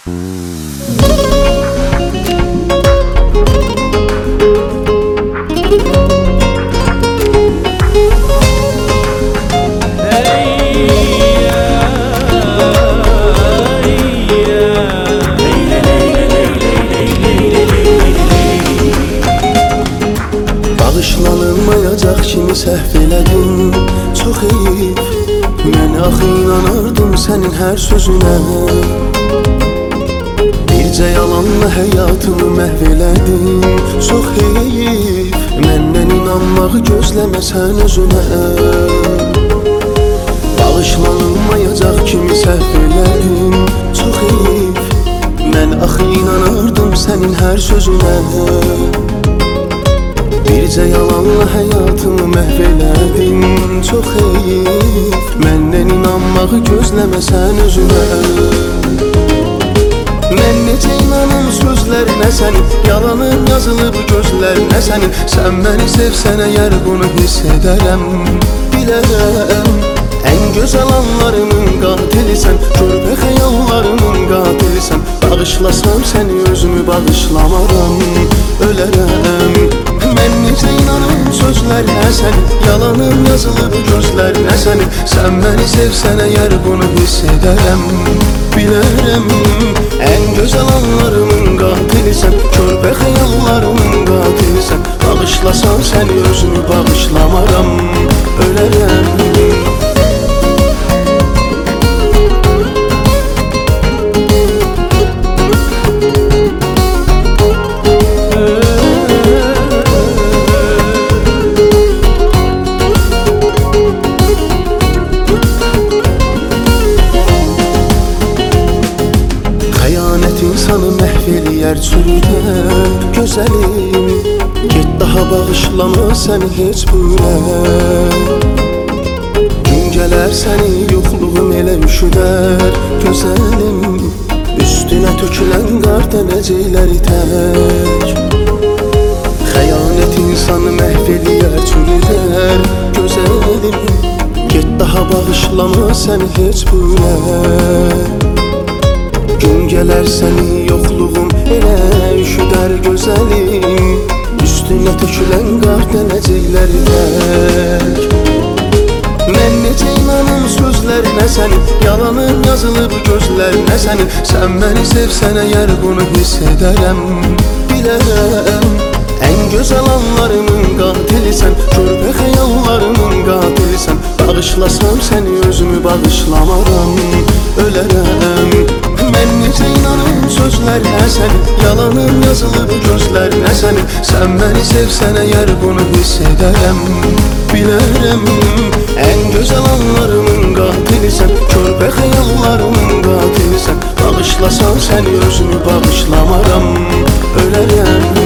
Bağışlanılmayacaq kimi səhv elədin, çox heyif. Mən axı inanırdım sənin hər sözünə. Bircə yalanla həyatımı məhv elədin, çox heyif. Məndən inanmağı gözləməsən özünə. Bağışlanılmayacaq kimi səhv elədin, çox heyif. Mən axı inanırdım sənin hər sözünə. Bircə yalanla həyatımı məhv elədin, çox heyif. Məndən inanmağı gözləməsən özünə. Mən necə inanım sözlərinə sənin, yalanın yazılıb gözlərinə sənin. Sən məni sevsən əgər bunu hiss edərəm, bilərəm. Ən gözəl anlarımın qatilisən, körpə xəyallarımın qatilisən. Bağışlasam səni özümü bağışlamaram, ölərəm. Mən necə inanım sözlərinə sənin, yalanım yazılıb gözlərinə sənin. Sən məni sevsən əgər bunu hiss edərəm, bilərəm. Ən gözəl anlarımın qatilisən, körpə xəyallarımın qatilisən. Bağışlasam səni özümü bağışlamaram, ölərəm. İnsanı məhv eləyər, çürüdər gözəlim. Get daha bağışlama səni heç bürə. Gün gələr səni yoxluğum elə üşüdər gözəlim. Üstünə tökülən qar dənəcəkləri tək. Xəyanət insanı məhv eləyər, çürüdər gözəlim. Get daha bağışlama səni heç bürə. Gün gələr səni yoxluğum elə üşüdər gözəlim. Üstünə tökülən qar dənəcəkləri tək. Mən necə inanım sözlərinə sənin, yalanın yazılıb gözlərinə sənin. Sən məni sevsən əgər bunu hiss edərəm, bilərəm. Ən gözəl anlarımın qatilisən, körpə xəyallarımın qatilisən. Bağışlasam səni özümü bağışlamaram, ölərəm. Mən necə inanım sözlərinə sənin, yalanım yazılıb gözlərinə sənin. Sən məni sevsən əgər bunu hiss edərəm, bilərəm. Ən gözəl anlarımın qatilisən, körpə xəyallarımın qatilisən. Bağışlasam səni özümü bağışlamaram, ölərəm.